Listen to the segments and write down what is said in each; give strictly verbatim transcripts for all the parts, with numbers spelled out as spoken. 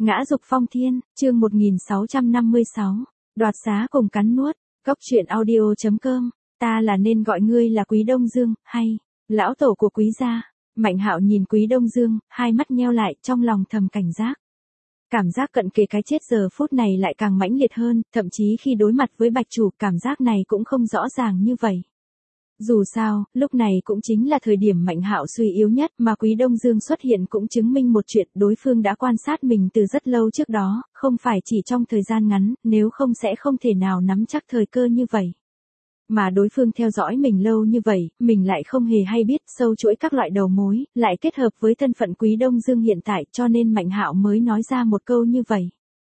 Ngã dục phong thiên, chương một nghìn sáu trăm năm mươi sáu, đoạt xá cùng cắn nuốt, cốc truyện audio.com, ta là nên gọi ngươi là Quý Đông Dương, hay, lão tổ của Quý gia. Mạnh Hạo nhìn Quý Đông Dương, hai mắt nheo lại, trong lòng thầm cảnh giác. Cảm giác cận kề cái chết giờ phút này lại càng mãnh liệt hơn, thậm chí khi đối mặt với Bạch Chủ, cảm giác này cũng không rõ ràng như vậy. Dù sao, lúc này cũng chính là thời điểm Mạnh Hạo suy yếu nhất, mà Quý Đông Dương xuất hiện cũng chứng minh một chuyện, đối phương đã quan sát mình từ rất lâu trước đó, không phải chỉ trong thời gian ngắn, nếu không sẽ không thể nào nắm chắc thời cơ như vậy. Mà đối phương theo dõi mình lâu như vậy, mình lại không hề hay biết, sâu chuỗi các loại đầu mối, lại kết hợp với thân phận Quý Đông Dương hiện tại, cho nên Mạnh Hạo mới nói ra một câu như vậy.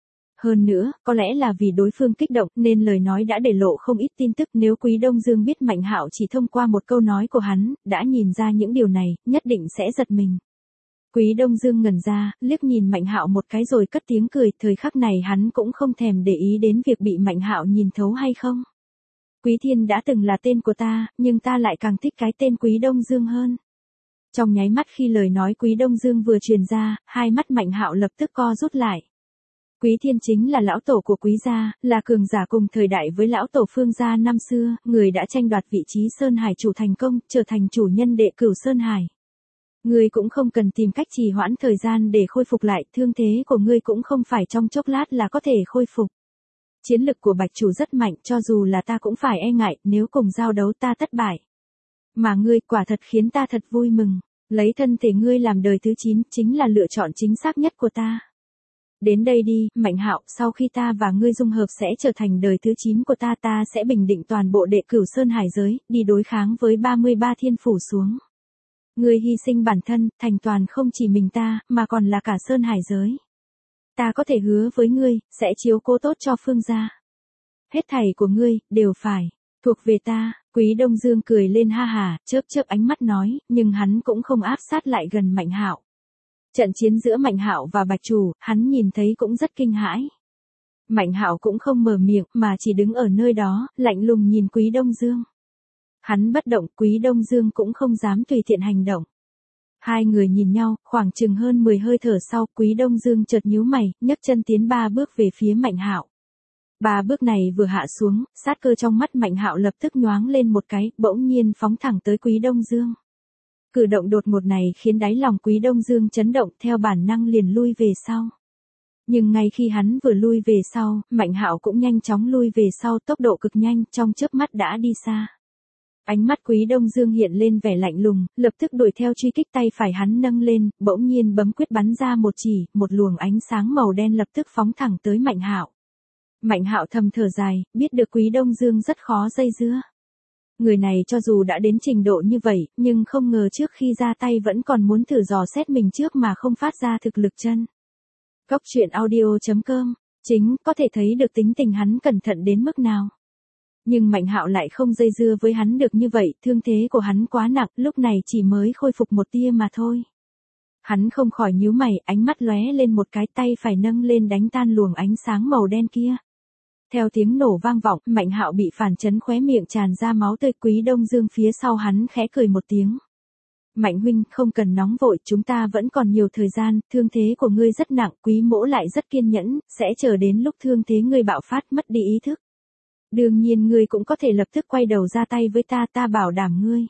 Hơn nữa, có lẽ là vì đối phương kích động, nên lời nói đã để lộ không ít tin tức, nếu Quý Đông Dương biết Mạnh Hạo chỉ thông qua một câu nói của hắn, đã nhìn ra những điều này, nhất định sẽ giật mình. Quý Đông Dương ngẩn ra, liếc nhìn Mạnh Hạo một cái rồi cất tiếng cười, thời khắc này hắn cũng không thèm để ý đến việc bị Mạnh Hạo nhìn thấu hay không. Quý Thiên đã từng là tên của ta, nhưng ta lại càng thích cái tên Quý Đông Dương hơn. Trong nháy mắt khi lời nói Quý Đông Dương vừa truyền ra, hai mắt Mạnh Hạo lập tức co rút lại. Quý Thiên chính là lão tổ của Quý gia, là cường giả cùng thời đại với lão tổ Phương gia năm xưa, người đã tranh đoạt vị trí Sơn Hải chủ thành công, trở thành chủ nhân đệ cửu Sơn Hải. Ngươi cũng không cần tìm cách trì hoãn thời gian để khôi phục lại, thương thế của ngươi cũng không phải trong chốc lát là có thể khôi phục. Chiến lực của Bạch Chủ rất mạnh, cho dù là ta cũng phải e ngại, nếu cùng giao đấu ta thất bại. Mà ngươi quả thật khiến ta thật vui mừng, lấy thân thể ngươi làm đời thứ chín, chính là lựa chọn chính xác nhất của ta. Đến đây đi, Mạnh Hạo, sau khi ta và ngươi dung hợp sẽ trở thành đời thứ chín của ta, ta sẽ bình định toàn bộ đệ cửu Sơn Hải giới, đi đối kháng với ba mươi ba thiên phủ xuống. Ngươi hy sinh bản thân, thành toàn không chỉ mình ta, mà còn là cả Sơn Hải giới. Ta có thể hứa với ngươi, sẽ chiếu cố tốt cho Phương gia. Hết thảy của ngươi, đều phải, thuộc về ta. Quý Đông Dương cười lên ha hà, chớp chớp ánh mắt nói, nhưng hắn cũng không áp sát lại gần Mạnh Hạo. Trận chiến giữa Mạnh Hạo và Bạch Chủ, hắn nhìn thấy cũng rất kinh hãi. Mạnh Hạo cũng không mở miệng, mà chỉ đứng ở nơi đó, lạnh lùng nhìn Quý Đông Dương. Hắn bất động, Quý Đông Dương cũng không dám tùy tiện hành động. Hai người nhìn nhau, khoảng chừng hơn mười hơi thở sau, Quý Đông Dương chợt nhíu mày, nhấc chân tiến ba bước về phía Mạnh Hạo. Ba bước này vừa hạ xuống, sát cơ trong mắt Mạnh Hạo lập tức nhoáng lên một cái, bỗng nhiên phóng thẳng tới Quý Đông Dương. Cử động đột ngột này khiến đáy lòng Quý Đông Dương chấn động, theo bản năng liền lui về sau. Nhưng ngay khi hắn vừa lui về sau, Mạnh Hạo cũng nhanh chóng lui về sau, tốc độ cực nhanh, trong chớp mắt đã đi xa. Ánh mắt Quý Đông Dương hiện lên vẻ lạnh lùng, lập tức đuổi theo truy kích, tay phải hắn nâng lên, bỗng nhiên bấm quyết bắn ra một chỉ, một luồng ánh sáng màu đen lập tức phóng thẳng tới Mạnh Hạo. Mạnh Hạo thầm thở dài, biết được Quý Đông Dương rất khó dây dưa. Người này cho dù đã đến trình độ như vậy, nhưng không ngờ trước khi ra tay vẫn còn muốn thử dò xét mình trước mà không phát ra thực lực chân. Cốc truyện audio.com, chính có thể thấy được tính tình hắn cẩn thận đến mức nào. Nhưng Mạnh Hạo lại không dây dưa với hắn được như vậy, thương thế của hắn quá nặng, lúc này chỉ mới khôi phục một tia mà thôi. Hắn không khỏi nhíu mày, ánh mắt lóe lên một cái, tay phải nâng lên đánh tan luồng ánh sáng màu đen kia. Theo tiếng nổ vang vọng, Mạnh Hạo bị phản chấn, khóe miệng tràn ra máu tươi. Quý Đông Dương phía sau hắn khẽ cười một tiếng. Mạnh huynh, không cần nóng vội, chúng ta vẫn còn nhiều thời gian, thương thế của ngươi rất nặng, Quý mỗ lại rất kiên nhẫn, sẽ chờ đến lúc thương thế ngươi bạo phát mất đi ý thức. Đương nhiên ngươi cũng có thể lập tức quay đầu ra tay với ta, ta bảo đảm ngươi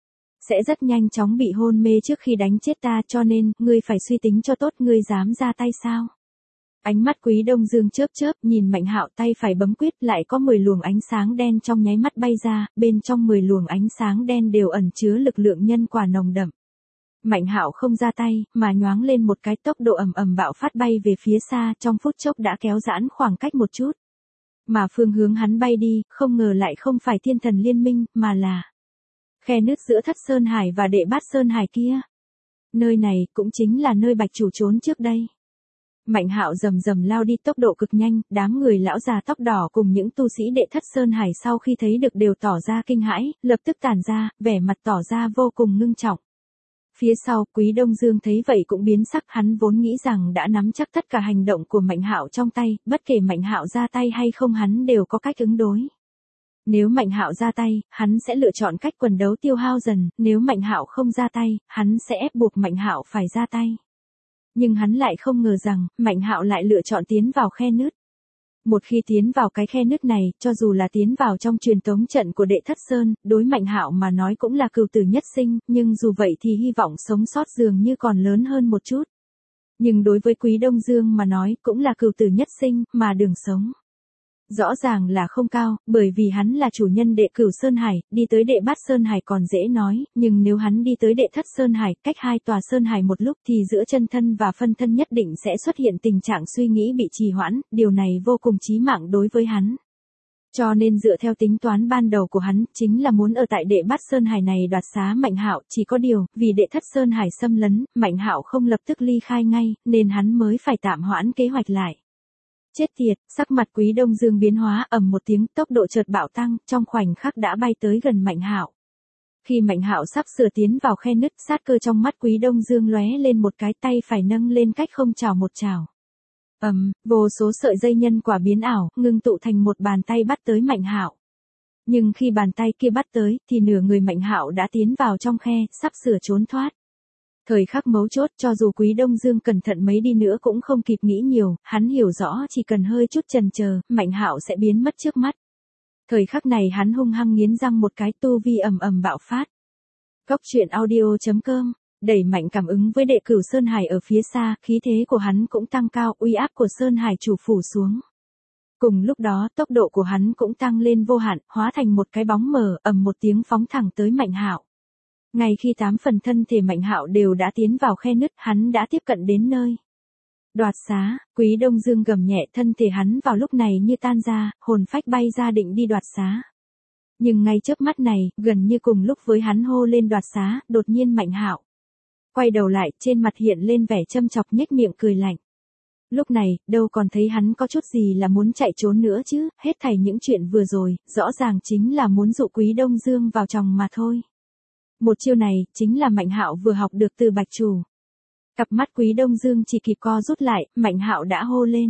sẽ rất nhanh chóng bị hôn mê trước khi đánh chết ta, cho nên, ngươi phải suy tính cho tốt, ngươi dám ra tay sao? Ánh mắt Quý Đông Dương chớp chớp, nhìn Mạnh Hạo, tay phải bấm quyết, lại có mười luồng ánh sáng đen trong nháy mắt bay ra, bên trong mười luồng ánh sáng đen đều ẩn chứa lực lượng nhân quả nồng đậm. Mạnh Hạo không ra tay, mà nhoáng lên một cái, tốc độ ầm ầm bạo phát bay về phía xa, trong phút chốc đã kéo giãn khoảng cách một chút. Mà phương hướng hắn bay đi, không ngờ lại không phải Thiên Thần Liên Minh, mà là khe nứt giữa Thất Sơn Hải và Đệ Bát Sơn Hải kia. Nơi này cũng chính là nơi Bạch Chủ trốn trước đây. Mạnh Hạo rầm rầm lao đi, tốc độ cực nhanh, đám người lão già tóc đỏ cùng những tu sĩ Đệ Thất Sơn Hải sau khi thấy được đều tỏ ra kinh hãi, lập tức tản ra, vẻ mặt tỏ ra vô cùng ngưng trọng. Phía sau, Quý Đông Dương thấy vậy cũng biến sắc, hắn vốn nghĩ rằng đã nắm chắc tất cả hành động của Mạnh Hạo trong tay, bất kể Mạnh Hạo ra tay hay không hắn đều có cách ứng đối. Nếu Mạnh Hạo ra tay, hắn sẽ lựa chọn cách quần đấu tiêu hao dần, nếu Mạnh Hạo không ra tay, hắn sẽ ép buộc Mạnh Hạo phải ra tay. Nhưng hắn lại không ngờ rằng, Mạnh Hạo lại lựa chọn tiến vào khe nứt. Một khi tiến vào cái khe nứt này, cho dù là tiến vào trong truyền tống trận của Đệ Thất Sơn, đối Mạnh Hạo mà nói cũng là cừu tử nhất sinh, nhưng dù vậy thì hy vọng sống sót dường như còn lớn hơn một chút. Nhưng đối với Quý Đông Dương mà nói cũng là cừu tử nhất sinh, mà đường sống rõ ràng là không cao, bởi vì hắn là chủ nhân Đệ Cửu Sơn Hải, đi tới Đệ Bát Sơn Hải còn dễ nói, nhưng nếu hắn đi tới Đệ Thất Sơn Hải, cách hai tòa Sơn Hải một lúc thì giữa chân thân và phân thân nhất định sẽ xuất hiện tình trạng suy nghĩ bị trì hoãn, điều này vô cùng chí mạng đối với hắn. Cho nên dựa theo tính toán ban đầu của hắn, chính là muốn ở tại Đệ Bát Sơn Hải này đoạt xá Mạnh Hạo, chỉ có điều, vì Đệ Thất Sơn Hải xâm lấn, Mạnh Hạo không lập tức ly khai ngay, nên hắn mới phải tạm hoãn kế hoạch lại. Chết tiệt, sắc mặt Quý Đông Dương biến hóa, ầm một tiếng, tốc độ chợt bạo tăng, trong khoảnh khắc đã bay tới gần Mạnh Hạo. Khi Mạnh Hạo sắp sửa tiến vào khe nứt, sát cơ trong mắt Quý Đông Dương lóe lên một cái, tay phải nâng lên cách không chảo một chảo. Ầm, um, vô số sợi dây nhân quả biến ảo, ngưng tụ thành một bàn tay bắt tới Mạnh Hạo. Nhưng khi bàn tay kia bắt tới, thì nửa người Mạnh Hạo đã tiến vào trong khe, sắp sửa trốn thoát. Thời khắc mấu chốt, cho dù Quý Đông Dương cẩn thận mấy đi nữa cũng không kịp nghĩ nhiều, hắn hiểu rõ chỉ cần hơi chút chần chờ, Mạnh Hạo sẽ biến mất trước mắt. Thời khắc này hắn hung hăng nghiến răng một cái, tu vi ầm ầm bạo phát. Cốc truyện audio chấm com, đẩy mạnh cảm ứng với Đệ Cửu Sơn Hải ở phía xa, khí thế của hắn cũng tăng cao, uy áp của Sơn Hải chủ phủ xuống. Cùng lúc đó, tốc độ của hắn cũng tăng lên vô hạn, hóa thành một cái bóng mờ, ầm một tiếng phóng thẳng tới Mạnh Hạo. Ngay khi tám phần thân thể Mạnh Hạo đều đã tiến vào khe nứt, hắn đã tiếp cận đến nơi. Đoạt xá, Quý Đông Dương gầm nhẹ, thân thể hắn vào lúc này như tan ra, hồn phách bay ra định đi đoạt xá. Nhưng ngay chớp mắt này, gần như cùng lúc với hắn hô lên đoạt xá, đột nhiên Mạnh Hạo quay đầu lại, trên mặt hiện lên vẻ châm chọc, nhếch miệng cười lạnh. Lúc này, đâu còn thấy hắn có chút gì là muốn chạy trốn nữa chứ, hết thảy những chuyện vừa rồi, rõ ràng chính là muốn dụ Quý Đông Dương vào chòng mà thôi. Một chiêu này, chính là Mạnh Hạo vừa học được từ Bạch Chủ. Cặp mắt Quý Đông Dương chỉ kịp co rút lại, Mạnh Hạo đã hô lên.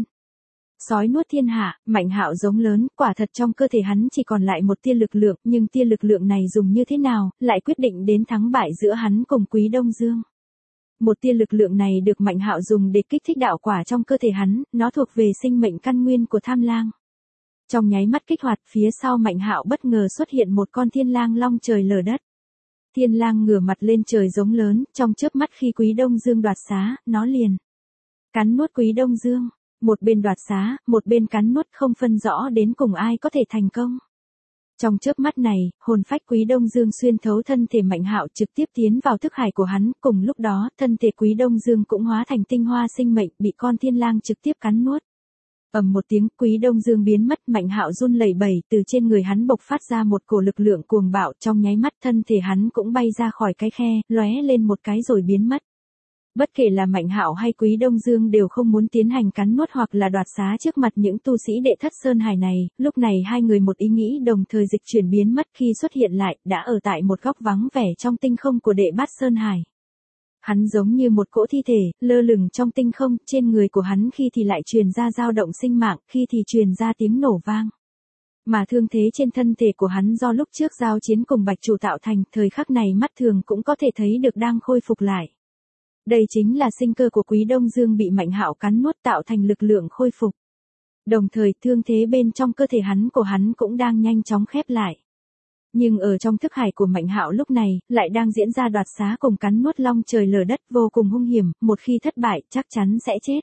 Sói nuốt thiên hạ, Mạnh Hạo giống lớn, quả thật trong cơ thể hắn chỉ còn lại một tia lực lượng, nhưng tia lực lượng này dùng như thế nào, lại quyết định đến thắng bại giữa hắn cùng Quý Đông Dương. Một tia lực lượng này được Mạnh Hạo dùng để kích thích đạo quả trong cơ thể hắn, nó thuộc về sinh mệnh căn nguyên của Tham Lang. Trong nháy mắt kích hoạt, phía sau Mạnh Hạo bất ngờ xuất hiện một con thiên lang long trời lở đất. Thiên lang ngửa mặt lên trời giống lớn, trong chớp mắt khi Quý Đông Dương đoạt xá, nó liền cắn nuốt Quý Đông Dương. Một bên đoạt xá, một bên cắn nuốt, không phân rõ đến cùng ai có thể thành công. Trong chớp mắt này, hồn phách Quý Đông Dương xuyên thấu thân thể Mạnh Hạo trực tiếp tiến vào thức hải của hắn, cùng lúc đó, thân thể Quý Đông Dương cũng hóa thành tinh hoa sinh mệnh, bị con thiên lang trực tiếp cắn nuốt. Ầm một tiếng, Quý Đông Dương biến mất, Mạnh Hạo run lẩy bẩy, từ trên người hắn bộc phát ra một cổ lực lượng cuồng bạo, trong nháy mắt thân thể hắn cũng bay ra khỏi cái khe, lóe lên một cái rồi biến mất. Bất kể là Mạnh Hạo hay Quý Đông Dương đều không muốn tiến hành cắn nuốt hoặc là đoạt xá trước mặt những tu sĩ Đệ Thất Sơn Hải này, lúc này hai người một ý nghĩ đồng thời dịch chuyển biến mất, khi xuất hiện lại, đã ở tại một góc vắng vẻ trong tinh không của Đệ Bát Sơn Hải. Hắn giống như một cỗ thi thể, lơ lửng trong tinh không, trên người của hắn khi thì lại truyền ra dao động sinh mạng, khi thì truyền ra tiếng nổ vang. Mà thương thế trên thân thể của hắn do lúc trước giao chiến cùng Bạch Chủ tạo thành, thời khắc này mắt thường cũng có thể thấy được đang khôi phục lại. Đây chính là sinh cơ của Quý Đông Dương bị Mạnh Hạo cắn nuốt tạo thành lực lượng khôi phục. Đồng thời, thương thế bên trong cơ thể hắn của hắn cũng đang nhanh chóng khép lại. Nhưng ở trong thức hải của Mạnh Hạo lúc này, lại đang diễn ra đoạt xá cùng cắn nuốt long trời lở đất vô cùng hung hiểm, một khi thất bại, chắc chắn sẽ chết.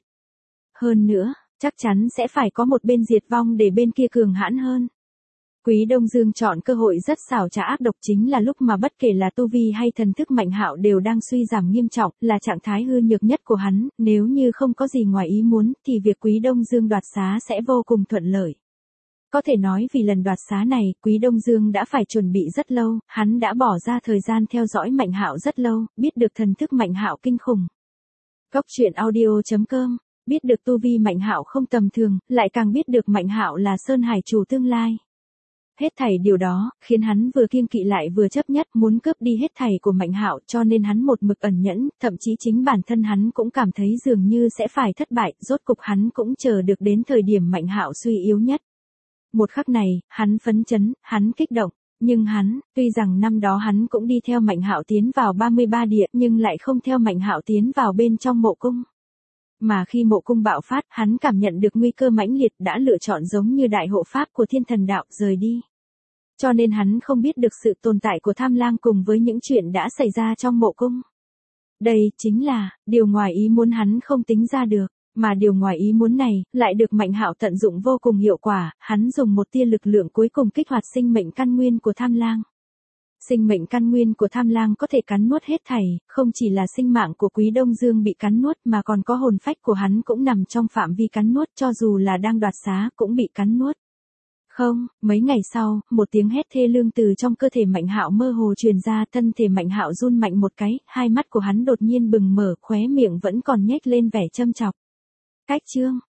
Hơn nữa, chắc chắn sẽ phải có một bên diệt vong để bên kia cường hãn hơn. Quý Đông Dương chọn cơ hội rất xảo trá ác độc, chính là lúc mà bất kể là tu vi hay thần thức Mạnh Hạo đều đang suy giảm nghiêm trọng, là trạng thái hư nhược nhất của hắn, nếu như không có gì ngoài ý muốn, thì việc Quý Đông Dương đoạt xá sẽ vô cùng thuận lợi. Có thể nói vì lần đoạt xá này, Quý Đông Dương đã phải chuẩn bị rất lâu, hắn đã bỏ ra thời gian theo dõi Mạnh Hạo rất lâu, biết được thần thức Mạnh Hạo kinh khủng. Cốc truyện audio chấm com, biết được tu vi Mạnh Hạo không tầm thường, lại càng biết được Mạnh Hạo là Sơn Hải chủ tương lai. Hết thảy điều đó, khiến hắn vừa kiêng kỵ lại vừa chấp nhất muốn cướp đi hết thảy của Mạnh Hạo, cho nên hắn một mực ẩn nhẫn, thậm chí chính bản thân hắn cũng cảm thấy dường như sẽ phải thất bại, rốt cục hắn cũng chờ được đến thời điểm Mạnh Hạo suy yếu nhất. Một khắc này, hắn phấn chấn, hắn kích động, nhưng hắn, tuy rằng năm đó hắn cũng đi theo Mạnh Hạo tiến vào ba mươi ba địa, nhưng lại không theo Mạnh Hạo tiến vào bên trong mộ cung. Mà khi mộ cung bạo phát, hắn cảm nhận được nguy cơ mãnh liệt đã lựa chọn giống như đại hộ pháp của thiên thần đạo rời đi. Cho nên hắn không biết được sự tồn tại của tham lang cùng với những chuyện đã xảy ra trong mộ cung. Đây chính là điều ngoài ý muốn hắn không tính ra được, mà điều ngoài ý muốn này lại được Mạnh Hạo tận dụng vô cùng hiệu quả, hắn dùng một tia lực lượng cuối cùng kích hoạt sinh mệnh căn nguyên của tham lang. Sinh mệnh căn nguyên của tham lang có thể cắn nuốt hết thảy, không chỉ là sinh mạng của Quý Đông Dương bị cắn nuốt mà còn có hồn phách của hắn cũng nằm trong phạm vi cắn nuốt, cho dù là đang đoạt xá cũng bị cắn nuốt. Không, mấy ngày sau, một tiếng hét thê lương từ trong cơ thể Mạnh Hạo mơ hồ truyền ra, thân thể Mạnh Hạo run mạnh một cái, hai mắt của hắn đột nhiên bừng mở, khóe miệng vẫn còn nhếch lên vẻ châm chọc. Cách chương